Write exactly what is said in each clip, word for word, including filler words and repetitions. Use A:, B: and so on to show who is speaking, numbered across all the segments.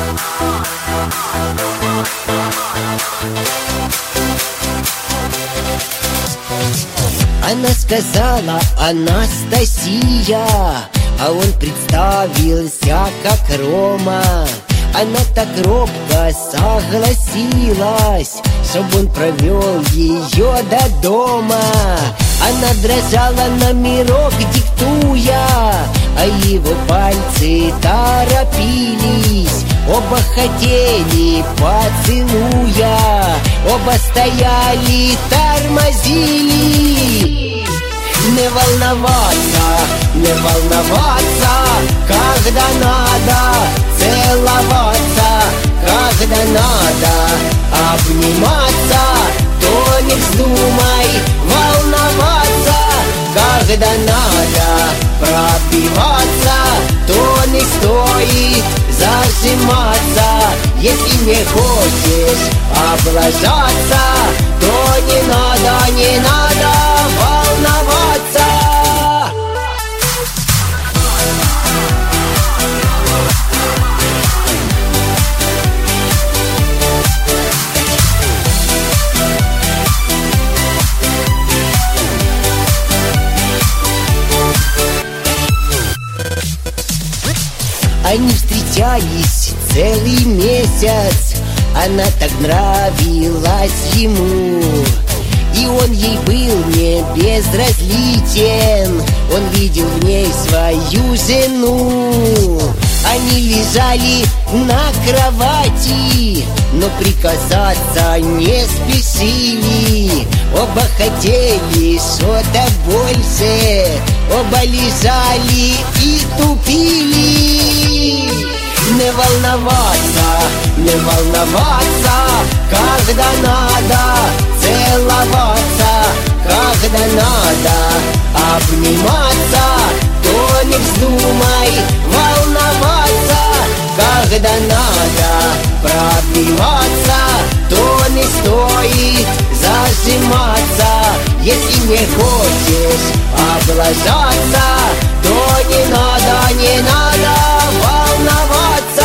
A: Она сказала: Анастасия, а он представился как Рома. Она так робко согласилась, чтоб он провел ее до дома. Она дрожала, номерок диктуя, а его пальцы торопились. Оба хотели поцелуя, оба стояли, тормозили. Не волноваться, не волноваться, когда надо целоваться, когда надо обниматься, то не вздумай волноваться. Когда надо пробиваться, то не стоит зажиматься. Если не хочешь облажаться, то не надо, не надо волноваться. Они встречались целый месяц, она так нравилась ему, и он ей был не безразличен. Он видел в ней свою жену. Они лежали на кровати, но прикасаться не спешили. Оба хотели что-то больше, оба лежали и тупили. Не волноваться, не волноваться, когда надо целоваться, когда надо обниматься, то не вздумай волноваться. Когда надо пробиваться, то не стоит зажиматься. Если не хочешь облажаться, то не надо, не надо волноваться.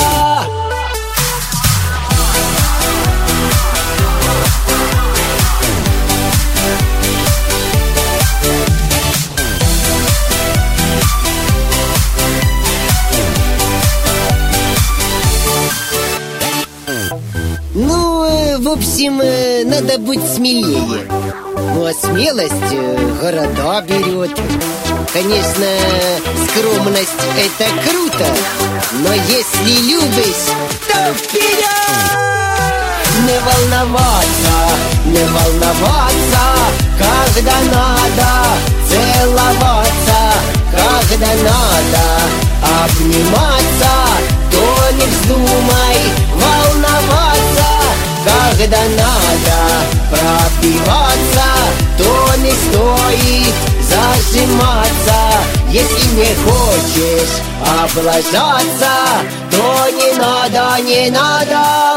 A: Ну, э, в общем, э, надо быть смелее. Ну, а смелость э, города берет. Конечно, скромность — это круто, но если любишь, то вперед! Не волноваться, не волноваться, когда надо целоваться, когда надо обниматься, то не вздумай волноваться. Когда надо пробиваться, то не стоит зажиматься. Если не хочешь облажаться, то не надо, не надо